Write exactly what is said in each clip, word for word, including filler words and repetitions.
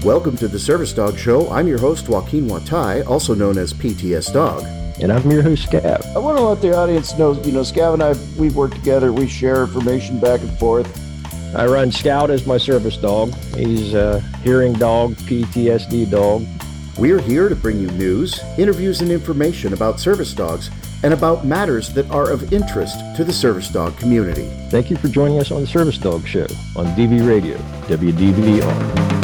Welcome to the Service Dog Show. I'm your host, Joaquin Watai, also known as P T S Dog. And I'm your host, Scav. I want to let the audience know, you know, Scav and I, we've worked together. We share information back and forth. I run Scout as my service dog. He's a hearing dog, P T S D dog. We're here to bring you news, interviews, and information about service dogs and about matters that are of interest to the service dog community. Thank you for joining us on the Service Dog Show on D V Radio, W D V R.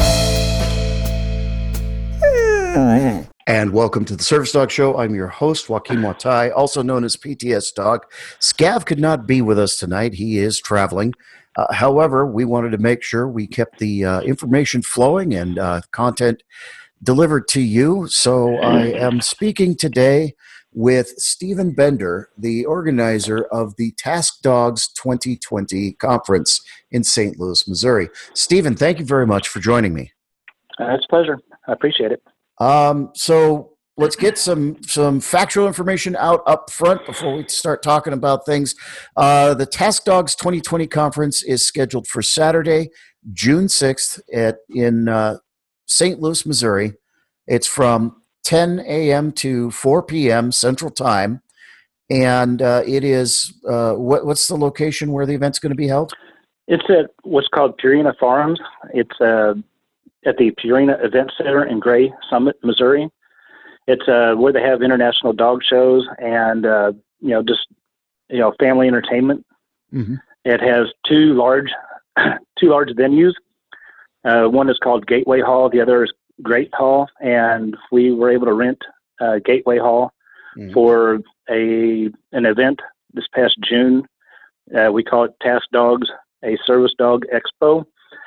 And welcome to the Service Dog Show. I'm your host, Joaquin Watai, also known as P T S Dog. Scav could not be with us tonight. He is traveling. Uh, however, we wanted to make sure we kept the uh, information flowing and uh, content delivered to you. So I am speaking today with Stephen Bender, the organizer of the Task Dogs twenty twenty conference in Saint Louis, Missouri. Stephen, thank you very much for joining me. Uh, it's a pleasure. I appreciate it. Um, so let's get some, some factual information out up front before we start talking about things. Uh, the Task Dogs twenty twenty conference is scheduled for Saturday, June sixth at, in uh, Saint Louis, Missouri. It's from ten a.m. to four p.m. Central Time. And uh, it is, uh, what, what's the location where the event's going to be held? It's at what's called Purina Farms. It's uh, at the Purina Event Center in Gray Summit, Missouri. It's uh, where they have international dog shows and, uh, you know, just, you know, family entertainment. Mm-hmm. It has two large, two large venues. Uh, one is called Gateway Hall. The other is Great Hall. And we were able to rent uh, Gateway Hall mm-hmm. for a an event this past June. Uh, we call it Task Dogs, a Service Dog Expo.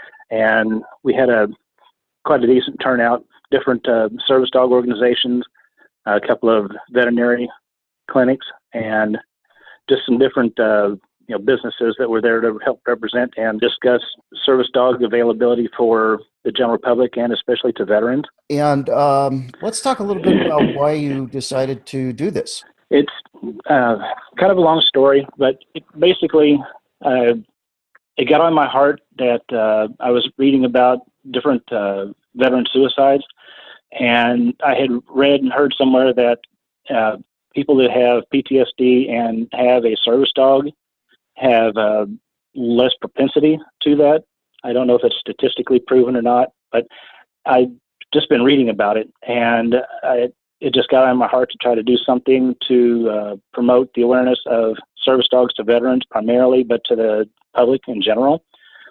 And we had a quite a decent turnout, different uh, service dog organizations, a couple of veterinary clinics, and just some different uh, you know businesses that were there to help represent and discuss service dog availability for the general public and especially to veterans. And um, let's talk a little bit about why you decided to do this. It's uh, kind of a long story, but it basically uh, it got on my heart that uh, I was reading about different uh, veteran suicides, and I had read and heard somewhere that uh, people that have P T S D and have a service dog have uh, less propensity to that. I don't know if it's statistically proven or not, but I've just been reading about it, and I, it just got on my heart to try to do something to uh, promote the awareness of service dogs to veterans primarily, but to the public in general.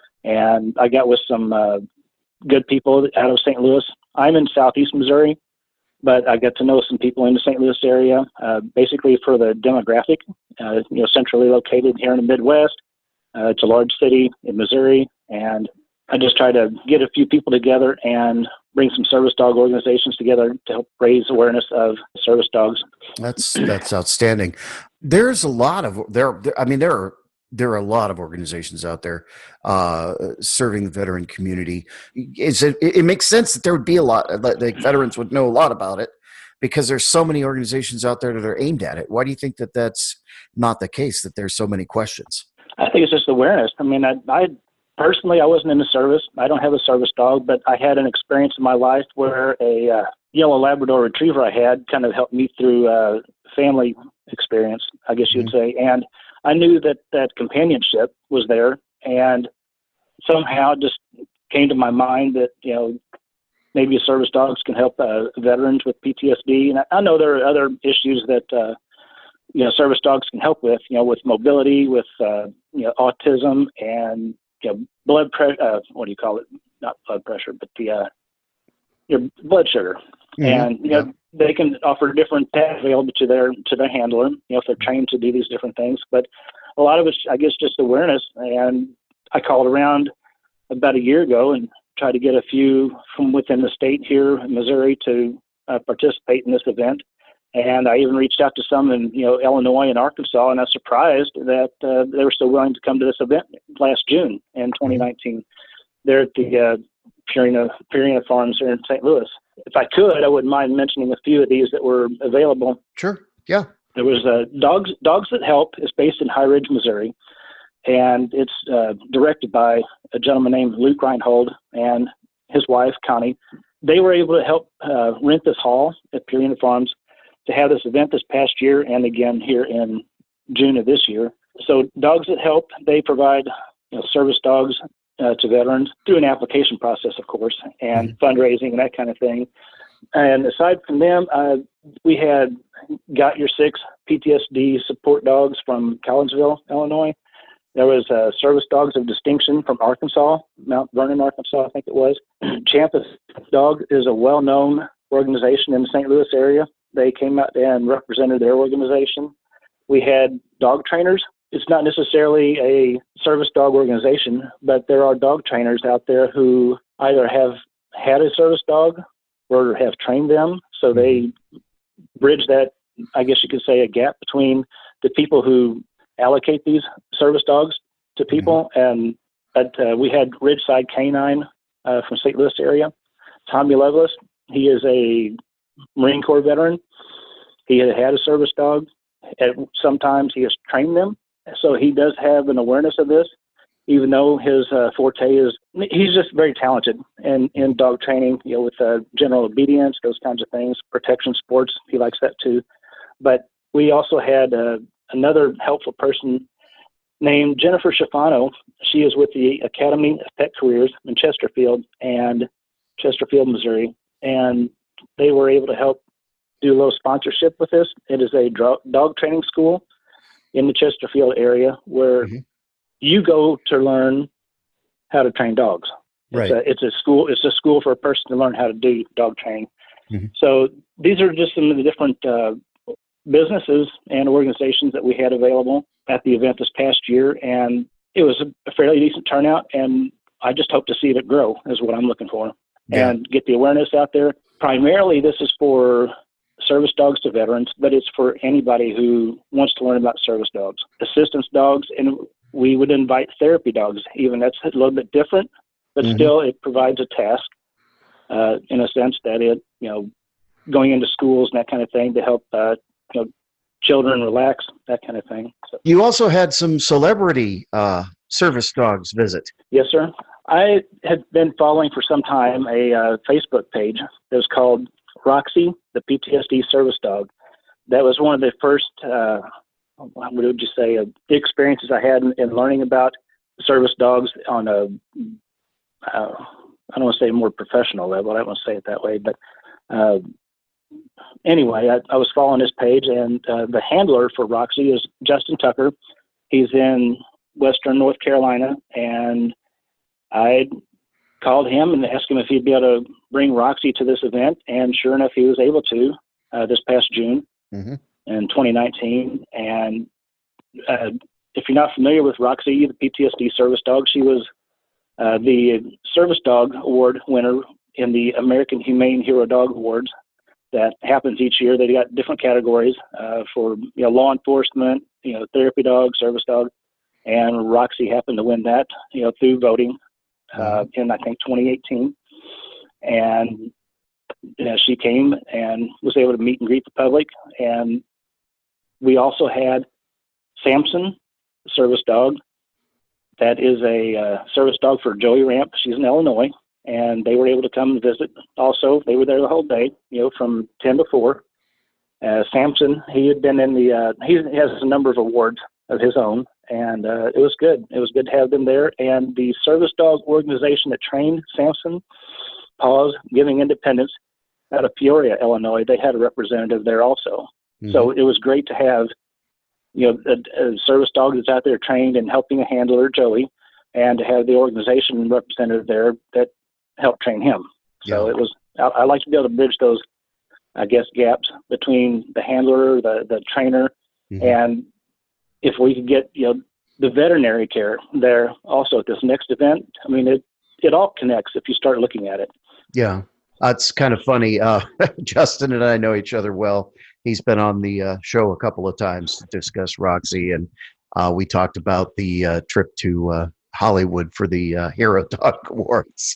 And I got with some uh, good people out of Saint Louis. I'm in Southeast Missouri, but I got to know some people in the Saint Louis area, uh, basically for the demographic, uh, you know, centrally located here in the Midwest. Uh, it's a large city in Missouri, and I just try to get a few people together and bring some service dog organizations together to help raise awareness of service dogs. That's that's outstanding. There's a lot of there. there I mean, there are there are a lot of organizations out there uh, serving the veteran community. It's, it, it makes sense that there would be a lot. Like veterans would know a lot about it because there's so many organizations out there that are aimed at it. Why do you think that that's not the case? That there's so many questions. I think it's just awareness. I mean, I, I personally, I wasn't in the service. I don't have a service dog, but I had an experience in my life where a uh, yellow Labrador Retriever I had kind of helped me through uh, family experience, I guess you'd mm-hmm. say. And I knew that that companionship was there, and somehow it just came to my mind that, you know, maybe service dogs can help uh, veterans with P T S D. And I, I know there are other issues that, uh, you know, service dogs can help with, you know, with mobility, with, uh, you know, autism and, you know, blood pressure, uh, what do you call it? Not blood pressure, but the, uh, your blood sugar. Mm-hmm. And, you know, yeah. they can offer different tasks available to their, to their handler, you know, if they're trained to do these different things. But a lot of it's, I guess, just awareness. And I called around about a year ago and tried to get a few from within the state here in Missouri to uh, participate in this event. And I even reached out to some in, you know, Illinois and Arkansas, and I was surprised that uh, they were still willing to come to this event last June in twenty nineteen. They're at the uh, Purina, Purina Farms here in Saint Louis. If I could, I wouldn't mind mentioning a few of these that were available. Sure, yeah. There was uh, Dogs Dogs That Help is based in High Ridge, Missouri, and it's uh, directed by a gentleman named Luke Reinhold, and his wife, Connie, they were able to help uh, rent this hall at Purina Farms to have this event this past year and again here in June of this year. So Dogs That Help, they provide you know, service dogs uh, to veterans through an application process, of course, and mm-hmm. fundraising and that kind of thing. And aside from them, uh, we had Got Your Six P T S D support dogs from Collinsville, Illinois. There was uh, Service Dogs of Distinction from Arkansas, Mount Vernon, Arkansas, I think it was. Champa Dog is a well-known organization in the Saint Louis area. They came out and represented their organization. We had dog trainers. It's not necessarily a service dog organization, but there are dog trainers out there who either have had a service dog or have trained them. So they bridge that, I guess you could say, a gap between the people who allocate these service dogs to people. Mm-hmm. And but, uh, we had Ridgeside Canine uh, from Saint Louis area. Tommy Lovelace, he is a Marine Corps veteran. He had had a service dog. At sometimes he has trained them. So he does have an awareness of this, even though his uh, forte is, he's just very talented in, in dog training, you know, with uh, general obedience, those kinds of things, protection sports. He likes that too. But we also had uh, another helpful person named Jennifer Schifano. She is with the Academy of Pet Careers in Chesterfield and Chesterfield, Missouri. And they were able to help do a little sponsorship with this. It is a dro- dog training school in the Chesterfield area where mm-hmm. you go to learn how to train dogs. Right. It's a, it's a school. It's a school for a person to learn how to do dog training. Mm-hmm. So these are just some of the different uh, businesses and organizations that we had available at the event this past year, and it was a fairly decent turnout. And I just hope to see it grow is what I'm looking for, yeah. and get the awareness out there. Primarily, this is for service dogs to veterans, but it's for anybody who wants to learn about service dogs, assistance dogs, and we would invite therapy dogs. Even that's a little bit different, but mm-hmm. still it provides a task uh, in a sense that it, you know, going into schools and that kind of thing to help, uh, you know, children relax, that kind of thing. So, you also had some celebrity uh, service dogs visit. Yes, sir. I had been following for some time a uh, Facebook page that was called Roxy, the P T S D service dog. That was one of the first, uh, what would you say, uh, experiences I had in, in learning about service dogs on a, uh, I don't want to say more professional level. I don't want to say it that way, but uh, anyway, I, I was following this page, and uh, the handler for Roxy is Justin Tucker. He's in Western North Carolina, and I called him and asked him if he'd be able to bring Roxy to this event, and sure enough, he was able to uh, this past June mm-hmm. in twenty nineteen. And uh, if you're not familiar with Roxy, the P T S D service dog, she was uh, the Service Dog Award winner in the American Humane Hero Dog Awards that happens each year. They got different categories uh, for you know law enforcement, you know therapy dog, service dog, and Roxy happened to win that you know through voting. Uh, in I think twenty eighteen, and you know, she came and was able to meet and greet the public. And we also had Samson, service dog. That is a uh, service dog for Joey Ramp. She's in Illinois, and they were able to come and visit. Also, they were there the whole day, you know, from ten to four. Uh, Samson, he had been in the. Uh, he has a number of awards of his own. And uh, it was good. It was good to have them there. And the service dog organization that trained Samson, Paws Giving Independence, out of Peoria, Illinois, they had a representative there also. Mm-hmm. So it was great to have, you know, a, a service dog that's out there trained and helping a handler, Joey, and to have the organization representative there that helped train him. So yeah. it was. I, I like to be able to bridge those, I guess, gaps between the handler, the the trainer, mm-hmm. and if we could get, you know, the veterinary care there also at this next event, I mean, it, it all connects if you start looking at it. Yeah. That's kind of funny. Uh, Justin and I know each other well. He's been on the uh, show a couple of times to discuss Roxy, and uh, we talked about the uh, trip to uh, Hollywood for the uh, Hero Dog Awards.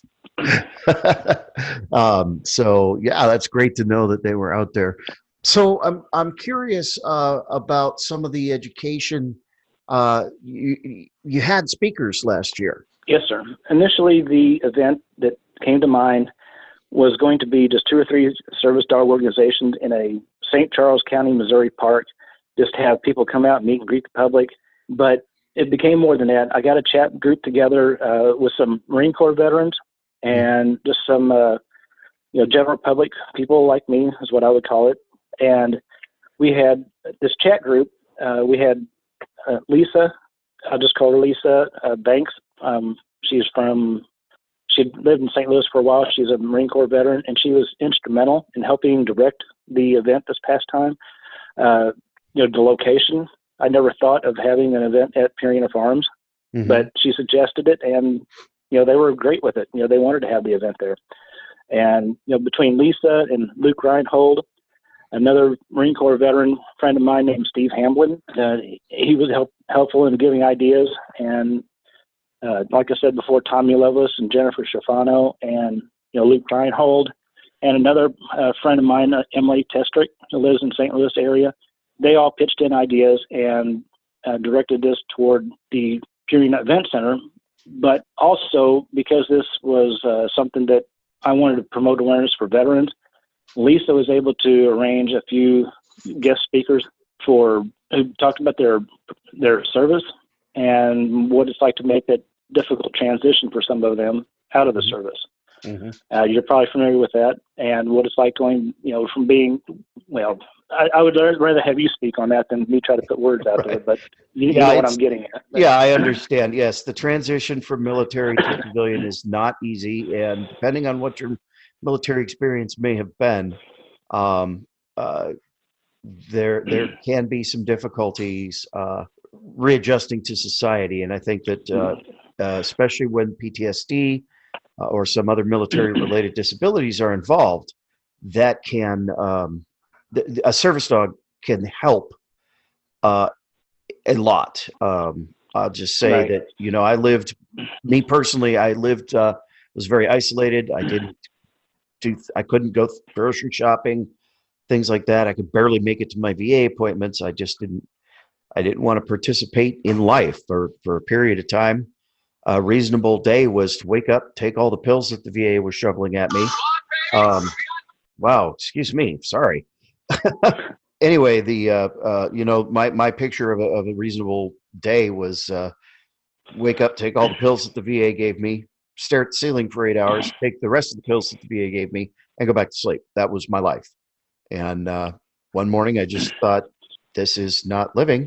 um, so, yeah, that's great to know that they were out there. So I'm I'm curious uh, about some of the education. Uh, you you had speakers last year. Yes, sir. Initially, the event that came to mind was going to be just two or three service dog organizations in a Saint Charles County, Missouri park, just to have people come out and meet and greet the public. But it became more than that. I got a chat group together uh, with some Marine Corps veterans and just some, uh, you know, general public people like me is what I would call it. And we had this chat group. Uh, we had uh, Lisa, I'll just call her Lisa uh, Banks. Um, she's from, she lived in Saint Louis for a while. She's a Marine Corps veteran, and she was instrumental in helping direct the event this past time. Uh, you know, the location, I never thought of having an event at Purina Farms, mm-hmm. but she suggested it, and, you know, they were great with it. You know, they wanted to have the event there. And, you know, between Lisa and Luke Reinhold, another Marine Corps veteran friend of mine named Steve Hamblin, uh, he was help, helpful in giving ideas. And uh, like I said before, Tommy Lovelace and Jennifer Schifano and, you know, Luke Reinhold, and another uh, friend of mine, uh, Emily Testrick, who lives in Saint Louis area. They all pitched in ideas and uh, directed this toward the Purina Event Center. But also, because this was uh, something that I wanted to promote awareness for veterans, Lisa was able to arrange a few guest speakers for who talked about their their service and what it's like to make that difficult transition for some of them out of the service. Mm-hmm. Uh, you're probably familiar with that, and what it's like going, you know, from being, well, I, I would rather have you speak on that than me try to put words out right. there, but you, yeah, you know what I'm getting at. But, yeah, I understand. Yes, the transition from military to civilian is not easy, and depending on what your military experience may have been, um, uh, there there can be some difficulties uh, readjusting to society, and I think that uh, uh, especially when P T S D uh, or some other military-related disabilities are involved, that can um, th- a service dog can help uh, a lot. Um, I'll just say right. that you know I lived, me personally, I lived uh, was very isolated. I didn't do I couldn't go grocery shopping, things like that. I could barely make it to my V A appointments. I just didn't I didn't want to participate in life for, for a period of time. A reasonable day was to wake up, take all the pills that the V A was shoveling at me. Um, wow, excuse me, sorry. Anyway, the uh, uh, you know my, my picture of a, of a reasonable day was uh, wake up, take all the pills that the V A gave me, stare at the ceiling for eight hours, take the rest of the pills that the V A gave me, and go back to sleep. That was my life. And uh, one morning, I just thought, this is not living,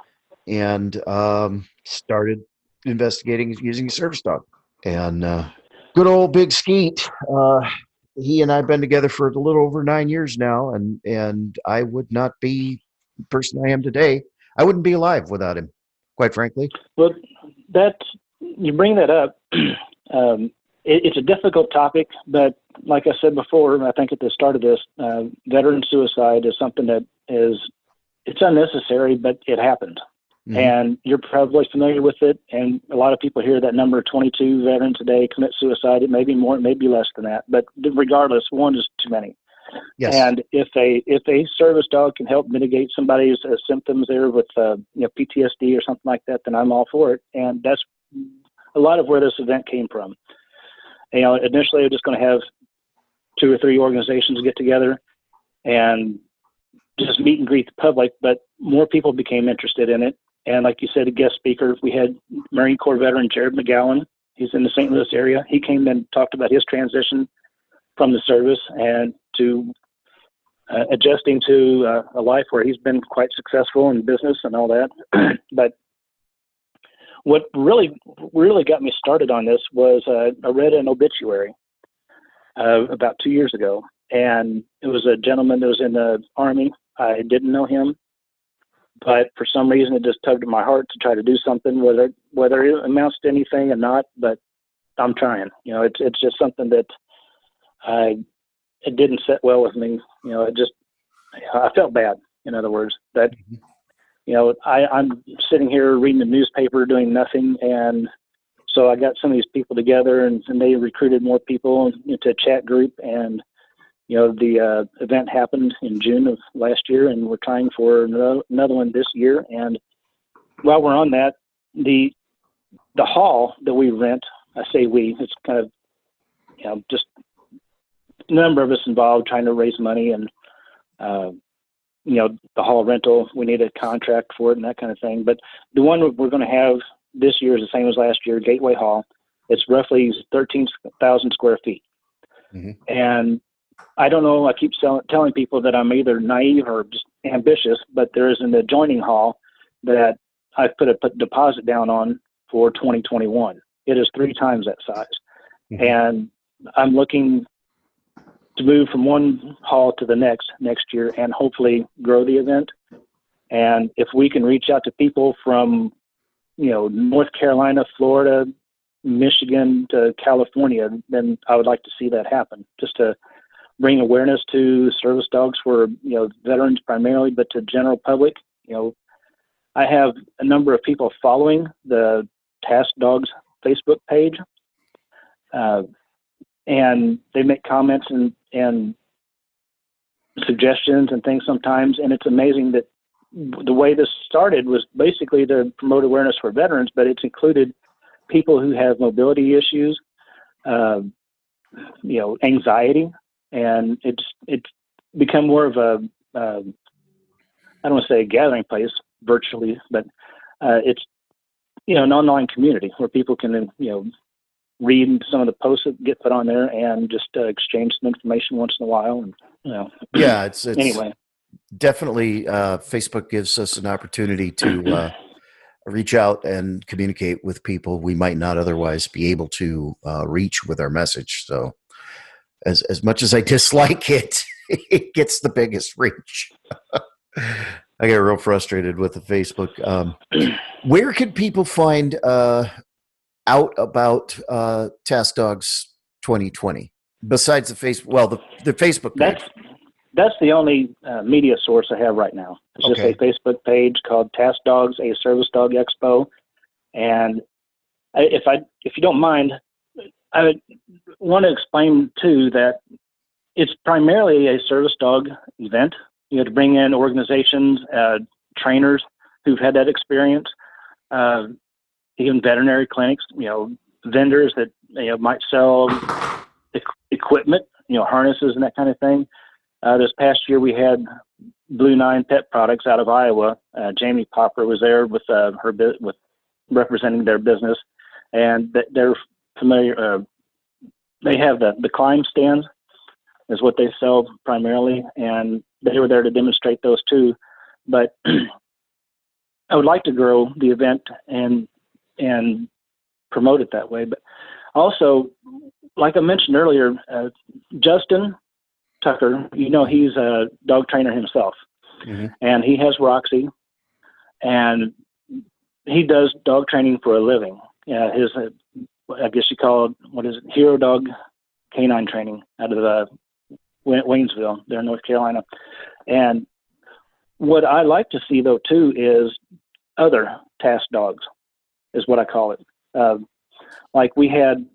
and um, started investigating using a service dog. And uh, good old Big Skeet, uh, he and I have been together for a little over nine years now, and and I would not be the person I am today. I wouldn't be alive without him, quite frankly. Well, that you bring that up. um, it, it's a difficult topic, but like I said before, I think at the start of this, uh, veteran suicide is something that is it's unnecessary, but it happened. Mm-hmm. And you're probably familiar with it. And a lot of people hear that number, twenty-two veterans a day commit suicide. It may be more, it may be less than that. But regardless, one is too many. Yes. And if a if a service dog can help mitigate somebody's uh, symptoms there with uh, you know P T S D or something like that, then I'm all for it. And that's a lot of where this event came from. You know, initially, I was just going to have two or three organizations get together and just meet and greet the public, but more people became interested in it. And like you said, a guest speaker, we had Marine Corps veteran Jared McGowan. He's in the Saint Louis area. He came and talked about his transition from the service and to uh, adjusting to uh, a life where he's been quite successful in business and all that. But what really, really got me started on this was uh, I read an obituary uh, about two years ago. And it was a gentleman that was in the Army. I didn't know him, but for some reason it just tugged at my heart to try to do something, whether whether it amounts to anything or not. But I'm trying. You know, it's it's just something that I it didn't sit well with me. You know, it just I felt bad. In other words, that mm-hmm. you know I, I'm sitting here reading the newspaper doing nothing, and so I got some of these people together, and, and they recruited more people into a chat group. And you know, the uh, event happened in June of last year, and we're trying for another, another one this year. And while we're on that, the the hall that we rent, I say we, it's kind of you know, just a number of us involved trying to raise money and, uh, you know, the hall rental, we need a contract for it and that kind of thing. But the one we're going to have this year is the same as last year, Gateway Hall. It's roughly thirteen thousand square feet. Mm-hmm. And I don't know, I keep sell- telling people that I'm either naive or just ambitious, but there is an adjoining hall that I've put a put deposit down on for twenty twenty-one. It is three times that size. Mm-hmm. And I'm looking to move from one hall to the next next year and hopefully grow the event. And if we can reach out to people from, you know, North Carolina, Florida, Michigan to California, then I would like to see that happen, just to bring awareness to service dogs for, you know, veterans primarily, but to general public. You know, I have a number of people following the Task Dogs Facebook page, uh, and they make comments and, and suggestions and things sometimes. And it's amazing that the way this started was basically to promote awareness for veterans, but it's included people who have mobility issues, uh, you know, anxiety, and it's it's become more of a uh, I don't want to say a gathering place virtually, but uh, it's, you know, an online community where people can, you know, read some of the posts that get put on there and just uh, exchange some information once in a while. And, you know, yeah, it's, it's anyway, definitely uh, Facebook gives us an opportunity to uh, reach out and communicate with people we might not otherwise be able to uh, reach with our message. So as, as much as I dislike it, it gets the biggest reach. I get real frustrated with the Facebook. Um, where can people find uh, out about uh, Task Dogs twenty twenty besides the Facebook? Well, the the Facebook page. That's that's the only uh, media source I have right now. It's okay. just a Facebook page called Task Dogs, a Service Dog Expo, and I, if I if you don't mind, I would want to explain too that it's primarily a service dog event. You know, to bring in organizations, uh, trainers who've had that experience, uh, even veterinary clinics, you know, vendors that, you know, might sell e- equipment, you know, harnesses and that kind of thing. Uh, this past year we had Blue Nine Pet Products out of Iowa. Uh, Jamie Popper was there with uh, her bu- with representing their business, and th- they're familiar. Uh, they have the the climb stands is what they sell primarily, and they were there to demonstrate those too. But I would like to grow the event and and promote it that way. But also, like I mentioned earlier, uh, Justin Tucker, you know, he's a dog trainer himself, mm-hmm. and he has Roxy, and he does dog training for a living. Yeah, his, uh, I guess you call it, what is it, Hero Dog Canine Training out of the Waynesville, there in North Carolina. And what I like to see, though, too, is other task dogs, is what I call it. Uh, like we had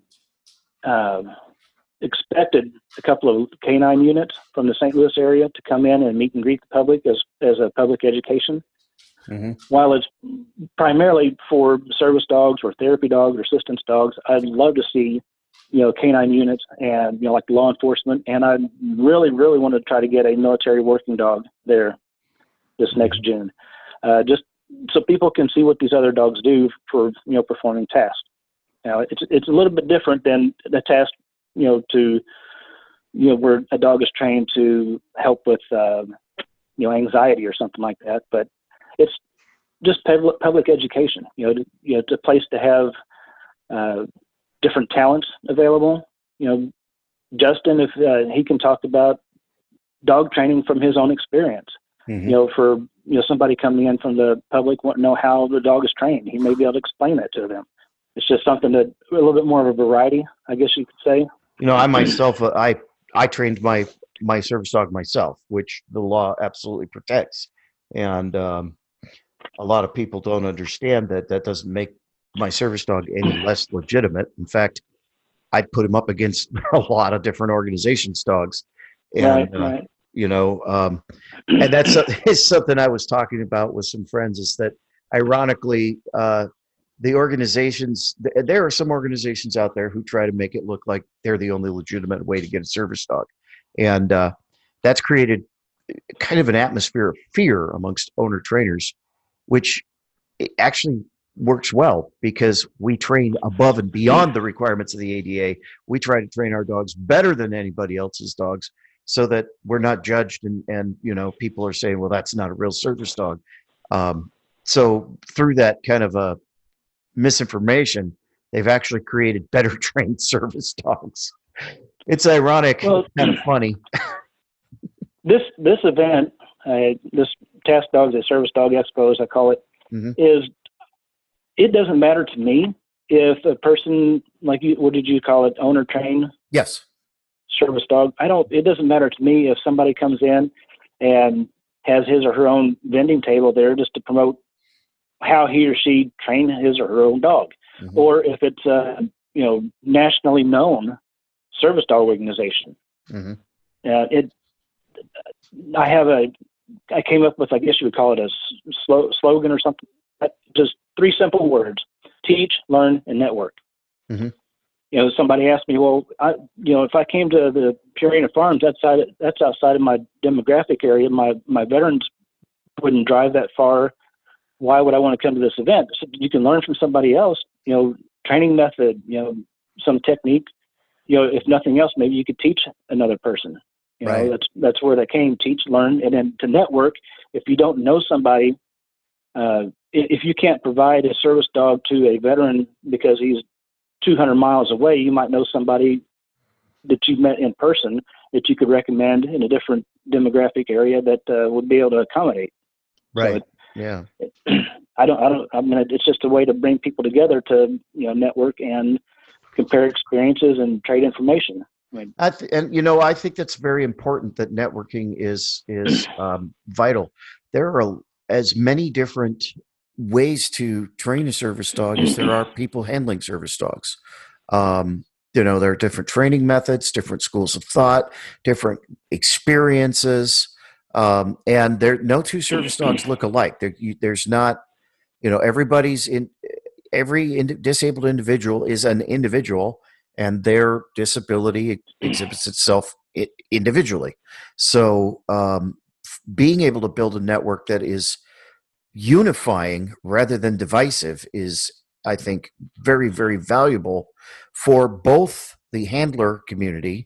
uh, expected a couple of canine units from the Saint Louis area to come in and meet and greet the public as, as a public education. Mm-hmm. While it's primarily for service dogs or therapy dogs or assistance dogs, I'd love to see, you know, canine units and, you know, like law enforcement. And I really, really want to try to get a military working dog there this next June, uh, just so people can see what these other dogs do for, you know, performing tasks. Now, it's it's a little bit different than the task, you know, to, you know, where a dog is trained to help with, uh, you know, anxiety or something like that. But it's just public, public education, you know, to, you know, it's a place to have uh, different talents available. You know, Justin, if uh, he can talk about dog training from his own experience, mm-hmm. you know, for, you know, somebody coming in from the public want to know how the dog is trained, he may be able to explain that to them. It's just something that a little bit more of a variety, I guess you could say. You know, I myself, uh, I I trained my my service dog myself, which the law absolutely protects, and um, a lot of people don't understand that that doesn't make my service dog any less legitimate. In fact, I'd put him up against a lot of different organizations' dogs, and right, uh, right. you know, um, and that's is something I was talking about with some friends. Is that ironically, uh, the organizations, th- there are some organizations out there who try to make it look like they're the only legitimate way to get a service dog. And uh, that's created kind of an atmosphere of fear amongst owner trainers, which actually works well because we train above and beyond the requirements of the A D A. We try to train our dogs better than anybody else's dogs so that we're not judged and, and you know, people are saying, well, that's not a real service dog. Um, so through that kind of a misinformation, they've actually created better trained service dogs. It's ironic, Well, kind of funny. this this event, uh, this Task Dogs a Service Dog Expo, as I call it, Mhm. is it doesn't matter to me if a person, like you, what did you call it, owner train Yes. service dog. I don't. It doesn't matter to me if somebody comes in and has his or her own vending table there just to promote how he or she trained his or her own dog, Mhm. or if it's a you know nationally known service dog organization. Mhm. Uh, it. I have a. I came up with, I guess you would call it a s- slow, slogan or something. Just three simple words: teach, learn, and network. Mhm. You know, somebody asked me, well, I, you know, if I came to the Purina Farms, that's outside, that's outside of my demographic area. My my veterans wouldn't drive that far. Why would I want to come to this event? So you can learn from somebody else. You know, training method. You know, some technique. You know, if nothing else, maybe you could teach another person. You know, Right. that's that's where that came. Teach, learn, and then to network. If you don't know somebody, uh, i- if you can't provide a service dog to a veteran because he's two hundred miles away, you might know somebody that you've met in person that you could recommend in a different demographic area that uh, would be able to accommodate. Right. So Yeah. it, I don't, I don't, I mean, it's just a way to bring people together to, you know, network and compare experiences and trade information. I mean, I th- and you know, I think that's very important. That networking is is um, vital. There are as many different ways to train a service dog as there are people handling service dogs. Um, you know, there are different training methods, different schools of thought, different experiences, um, and there no two service dogs look alike. There, you, there's not, you know, everybody's in every ind- disabled individual is an individual and their disability exhibits itself i- individually. So um, f- being able to build a network that is unifying rather than divisive is, I think, very, very valuable for both the handler community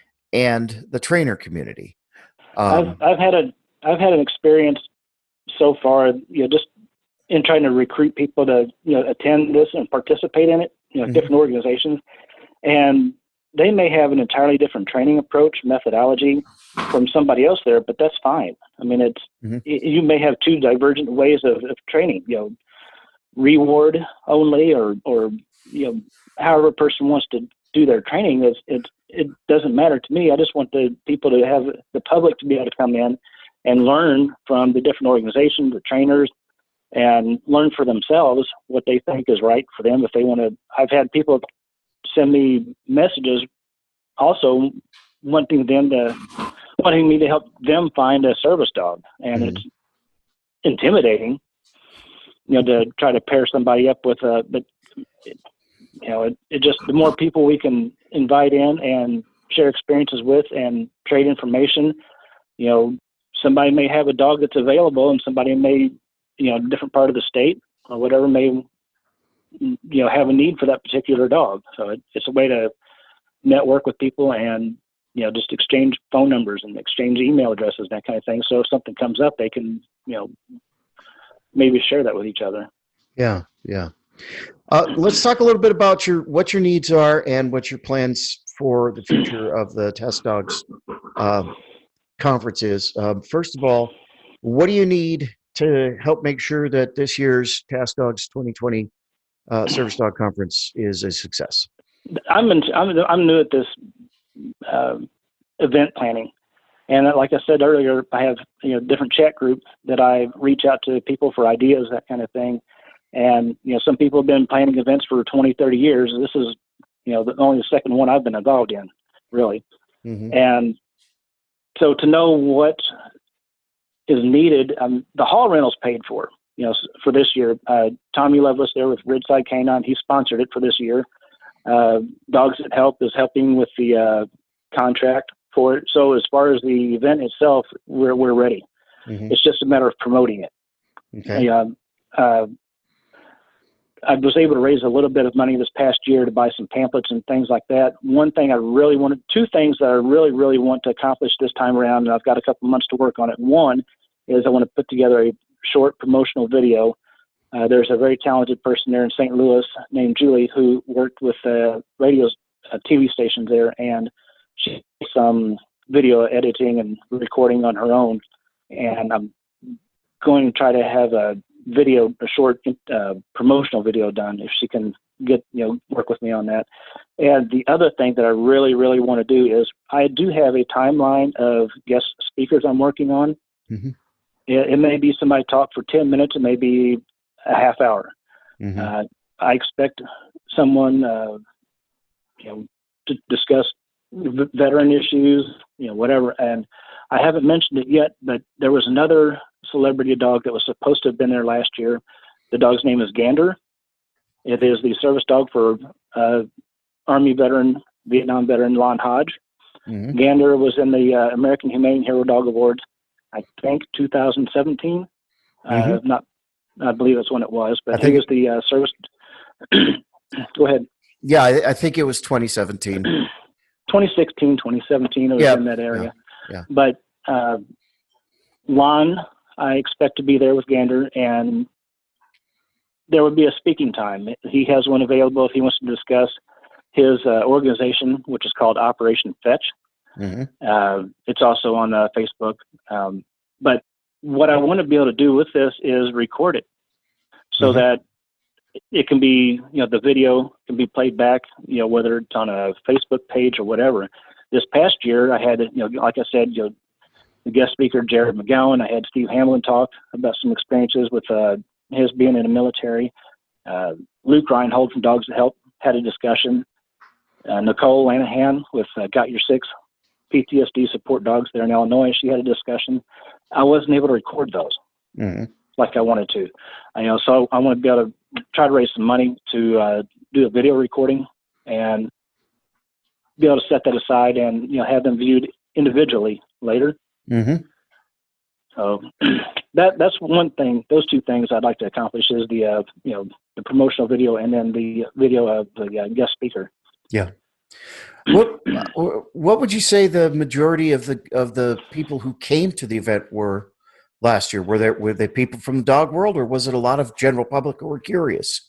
and the trainer community. I've, Um, I've had a, I've had an experience so far, you know, just in trying to recruit people to, you know, attend this and participate in it, you know, Mhm. different organizations. And they may have an entirely different training approach, methodology from somebody else there, but that's fine. I mean, it's, Mhm. y- you may have two divergent ways of, of training, you know, reward only, or, or, you know, however a person wants to do their training is, it, it doesn't matter to me. I just want the people to have the public to be able to come in and learn from the different organizations, the trainers, and learn for themselves what they think is right for them. If they want to, I've had people send me messages also wanting them to, wanting me to help them find a service dog. And Mhm. it's intimidating, you know, to try to pair somebody up with a, but it, you know, it, it just, the more people we can invite in and share experiences with and trade information, you know, somebody may have a dog that's available and somebody may, you know, different part of the state or whatever may, you know, have a need for that particular dog. So it, it's a way to network with people and, you know, just exchange phone numbers and exchange email addresses, that kind of thing. So if something comes up, they can, you know, maybe share that with each other. Yeah, yeah. Uh, let's talk a little bit about your what your needs are and what your plans for the future of the Test Dogs um, conference is. Um, first of all, what do you need to help make sure that this year's Task Dogs twenty twenty uh, Service Dog Conference is a success? I'm in, I'm I'm new at this um, event planning, and like I said earlier, I have, you know, different chat groups that I reach out to people for ideas, that kind of thing. And you know, some people have been planning events for twenty, thirty years. This is, you know, the only the second one I've been involved in, really. Mm-hmm. And so to know what is needed, um, the hall rental's paid for. you know, for this year. Uh, Tommy Lovelace there with Ridgeside Canine, he sponsored it for this year. Uh, Dogs That Help is helping with the uh, contract for it. So as far as the event itself, we're we're ready. Mm-hmm. It's just a matter of promoting it. Okay. Uh, uh, I was able to raise a little bit of money this past year to buy some pamphlets and things like that. One thing I really wanted, two things that I really, really want to accomplish this time around, and I've got a couple months to work on it. One is I want to put together a short promotional video. Uh, there's a very talented person there in Saint Louis named Julie who worked with uh, radio uh, T V stations there, and she did some video editing and recording on her own. And I'm going to try to have a video, a short uh, promotional video done if she can get, you know, work with me on that. And the other thing that I really, really want to do is I do have a timeline of guest speakers I'm working on. Mm-hmm. It, it may be somebody talk for ten minutes, it may be a half hour. Mm-hmm. Uh, I expect someone, uh, you know, to discuss v- veteran issues, you know, whatever. And I haven't mentioned it yet, but there was another celebrity dog that was supposed to have been there last year. The dog's name is Gander. It is the service dog for uh, Army veteran, Vietnam veteran Lon Hodge. Mm-hmm. Gander was in the uh, American Humane Hero Dog Awards, I think two thousand seventeen. Mm-hmm. Uh, not, I believe that's when it was, but I he think was the uh, service. Go ahead. Yeah, I, I think it was twenty seventeen. twenty sixteen, twenty seventeen, it was Yeah. in that area. Yeah. Yeah. But uh, Lon, I expect to be there with Gander, and there would be a speaking time. He has one available if he wants to discuss his uh, organization, which is called Operation Fetch. Mm-hmm. Uh, it's also on uh, Facebook. Um, but what I want to be able to do with this is record it so Mm-hmm. that it can be, you know, the video can be played back, you know, whether it's on a Facebook page or whatever. This past year, I had, you know, like I said, you know, the guest speaker, Jared McGowan. I had Steve Hamlin talk about some experiences with uh, his being in the military. Uh, Luke Reinhold from Dogs That Help had a discussion. Uh, Nicole Lanahan with uh, Got Your Six P T S D support dogs there in Illinois. She had a discussion. I wasn't able to record those Mm-hmm. like I wanted to. I, you know, so I want to be able to try to raise some money to uh, do a video recording and be able to set that aside and, you know, have them viewed individually later. Mm-hmm. So that that's one thing. Those two things I'd like to accomplish is the uh, you know, the promotional video and then the video of the uh, guest speaker. Yeah. What what would you say the majority of the of the people who came to the event were last year? Were there were they people from the dog world, or was it a lot of general public who were curious?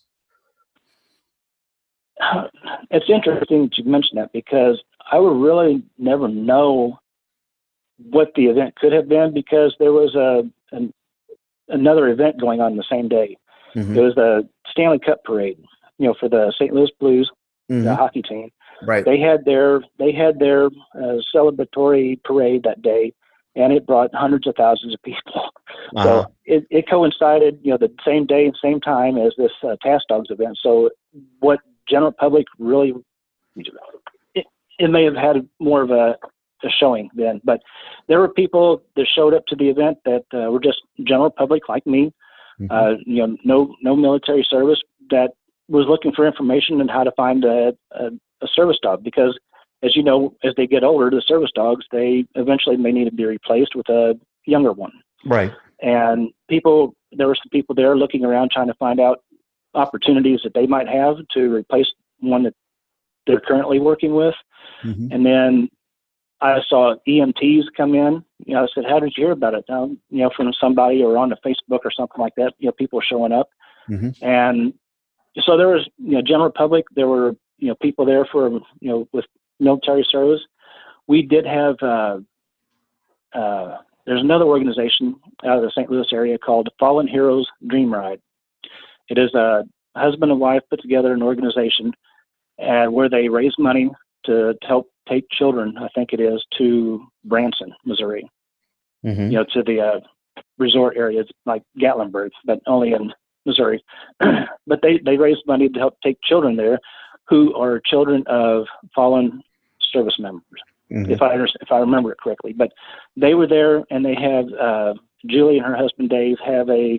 Uh, it's interesting that you mentioned that because I would really never know what the event could have been because there was a an, another event going on the same day. Mm-hmm. It was the Stanley Cup parade, you know, for the Saint Louis Blues, Mm-hmm. the hockey team. Right. They had their they had their uh, celebratory parade that day, and it brought hundreds of thousands of people. Uh-huh. So it, it coincided, you know, the same day and same time as this uh, Task Dogs event. So what general public really, it, it may have had more of a, a showing then, but there were people that showed up to the event that uh, were just general public like me, Mm-hmm. uh, you know, no no military service that was looking for information on how to find a, a, a service dog because, as you know, as they get older, the service dogs, they eventually may need to be replaced with a younger one. Right. And people, there were some people there looking around trying to find out opportunities that they might have to replace one that they're currently working with. Mm-hmm. And then I saw E M Ts come in. You know, I said, "How did you hear about it?" Um, you know, from somebody or on the Facebook or something like that. You know, people showing up, Mm-hmm. and so there was, you know, general public. There were, you know, people there for, you know, with military service. We did have. Uh, uh, there's another organization out of the Saint Louis area called Fallen Heroes Dream Ride. It is a husband and wife put together an organization, and where they raise money to, to help take children, I think it is, to Branson, Missouri. Mm-hmm. You know, to the uh, resort areas like Gatlinburg, but only in Missouri. But they, they raise money to help take children there who are children of fallen service members, Mm-hmm. if I understand, if I remember it correctly. But they were there, and they have uh, Julie and her husband Dave have a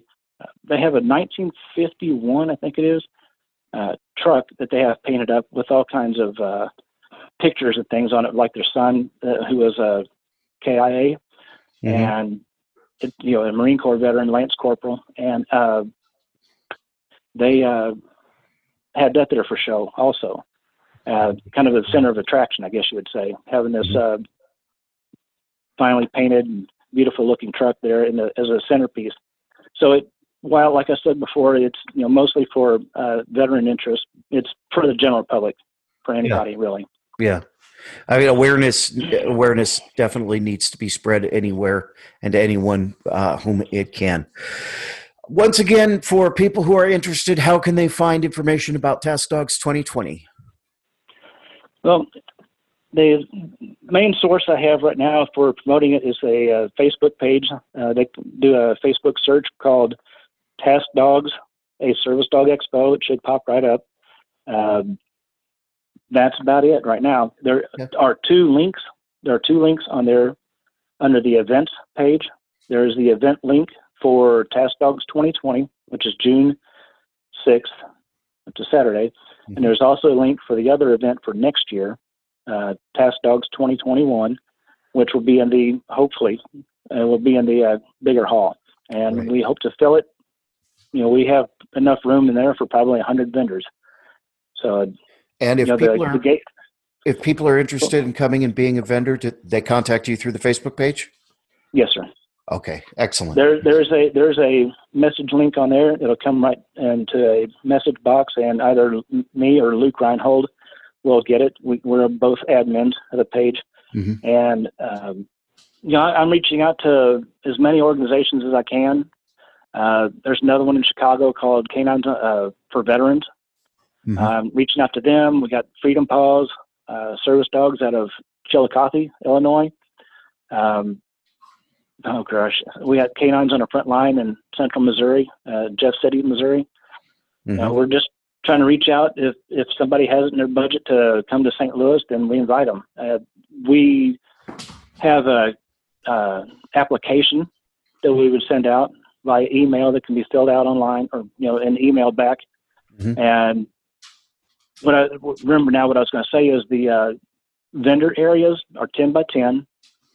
they have a nineteen fifty-one, I think it is, uh, truck that they have painted up with all kinds of uh, pictures and things on it, like their son, uh, who was a K I A, mm-hmm. and it, you know, a Marine Corps veteran, Lance Corporal, and uh, they uh, had that there for show also. Uh, kind of the center of attraction, I guess you would say, having this uh, finely painted and beautiful looking truck there in the, as a centerpiece. So it, while, like I said before, it's, you know, mostly for uh, veteran interest, it's for the general public, for anybody yeah. really. Yeah. I mean, awareness, awareness definitely needs to be spread anywhere and to anyone uh, whom it can. Once again, for people who are interested, how can they find information about Task Dogs twenty twenty? Well, the main source I have right now for promoting it is a uh, Facebook page. Uh, they do a Facebook search called Task Dogs, a Service Dog Expo. It should pop right up. Um, that's about it right now. There yeah. are two links. There are two links on there under the events page. There's the event link for Task Dogs twenty twenty, which is June sixth. It's a Saturday. Mm-hmm. And there's also a link for the other event for next year, uh, Task Dogs twenty twenty-one, which will be in the, hopefully, uh, will be in the uh, bigger hall. And right. we hope to fill it. You know, we have enough room in there for probably one hundred vendors. So, and if you know, people the, are the gate, if people are interested in coming and being a vendor, do they contact you through the Facebook page? Yes, sir. Okay, excellent. There, there's a there's a message link on there. It'll come right into a message box, and either me or Luke Reinhold will get it. We, we're both admins of the page, mm-hmm. and um, you know, I'm reaching out to as many organizations as I can. Uh, there's another one in Chicago called Canines uh, for Veterans. Mm-hmm. Um, reaching out to them. We got Freedom Paws, uh, Service Dogs out of Chillicothe, Illinois. Um, Oh gosh, we had Canines on the front line in Central Missouri, uh, Jeff City, Missouri. Mm-hmm. Uh, we're just trying to reach out. If if somebody has it in their budget to come to Saint Louis, then we invite them. Uh, we have a uh, application that we would send out via email that can be filled out online, or you know, and emailed back. Mm-hmm. And what I remember now, what I was going to say is the uh, vendor areas are ten by ten.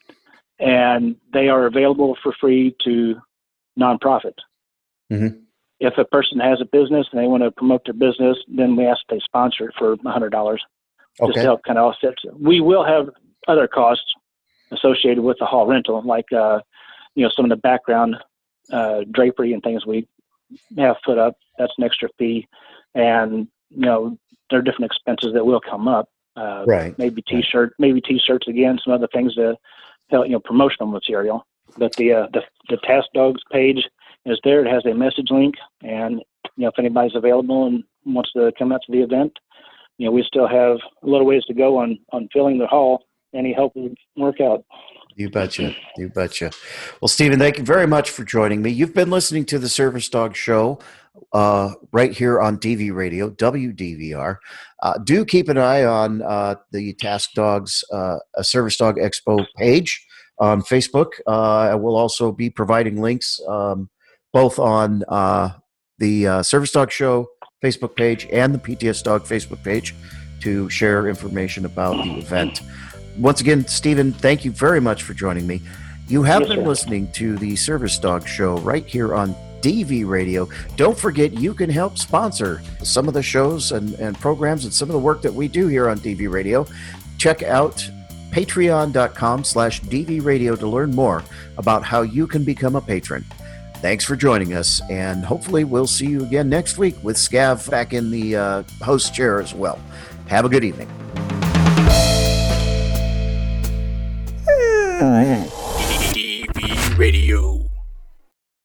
And they are available for free to nonprofits. Mm-hmm. If a person has a business and they want to promote their business, then we ask they sponsor it for one hundred dollars. Okay. Just to help kind of offset. We will have other costs associated with the hall rental, like uh, you know, some of the background uh, drapery and things we have put up. That's an extra fee, and you know, there are different expenses that will come up. Uh, right. Maybe t-shirt, maybe t-shirts again, some other things to. You know, promotional material, but the, uh, the the Task Dogs page is there. It has a message link, and you know, if anybody's available and wants to come out to the event, you know, we still have a little ways to go on on filling the hall. Any help would work out. You betcha. You betcha. Well, Stephen, thank you very much for joining me. You've been listening to the Service Dog Show uh, right here on D V Radio, W D V R. Uh, do keep an eye on uh, the Task Dogs uh, a Service Dog Expo page on Facebook. Uh, I will also be providing links um, both on uh, the uh, Service Dog Show Facebook page and the P T S Dog Facebook page to share information about the event. Once again, Stephen, thank you very much for joining me. You have yes, been sir. listening to the Service Dog Show right here on D V Radio. Don't forget, you can help sponsor some of the shows and, and programs and some of the work that we do here on D V Radio. Check out patreon.com slash DV Radio to learn more about how you can become a patron. Thanks for joining us, and hopefully we'll see you again next week with Scav back in the uh, host chair as well. Have a good evening.